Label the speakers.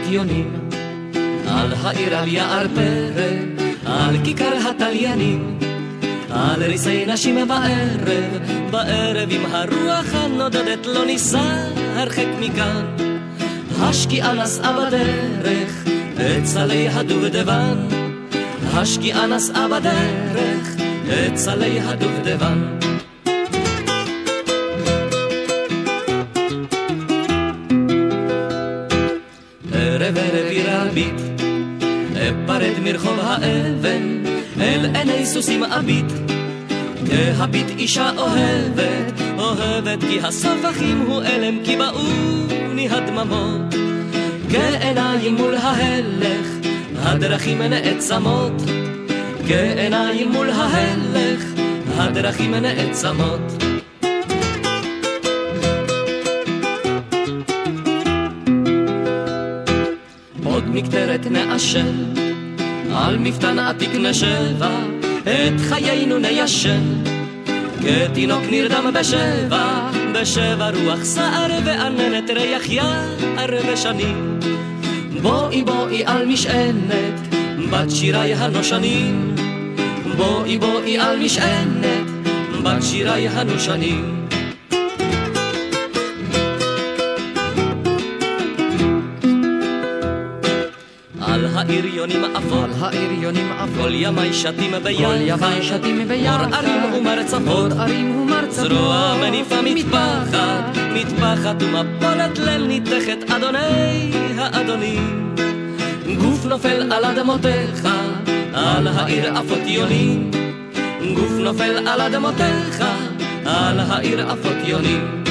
Speaker 1: יונים, על העיר על יער פרא, על כיכר התליינים, על ריסי נשים בערב, בערב עם הרוח הנודדת לא ניסה הרחק מכאן. השקיעה נסעה בדרך את סלי הדובדבן, השקיעה נסעה בדרך את סלי הדובדבן. ערב ערב ירביט, אפרד מרחוב האבן, אל עיני סוסים אביט, כהביט אישה אוהבת, אוהבת כי הסופחים הוא אלם, כי באוני הדממות, כעיניים מול ההלך, הדרכים נעצמות, כעיניים מול ההלך, הדרכים נעצמות. עוד מקטרת נעשן, על מפתן עתיק נשבה, את חיינו ניישן, כתינוק נרדם בשבע, בשבע רוח סער ועננת ריח יער ושנים. בואי בואי על משענת, בת שירי הנושנים, בואי בואי על משענת, בת שירי הנושנים. על העיר יונים אפור, כל ימי שתים ביחד, אור ערים ומרצפות, זרוע מניפה מטפחת, מטפחת ומפולת ליל ניתכת, אדוני האדונים. גוף נופל על אדמותיך, על העיר אפות יונים, גוף נופל על אדמותיך, על העיר אפות יונים.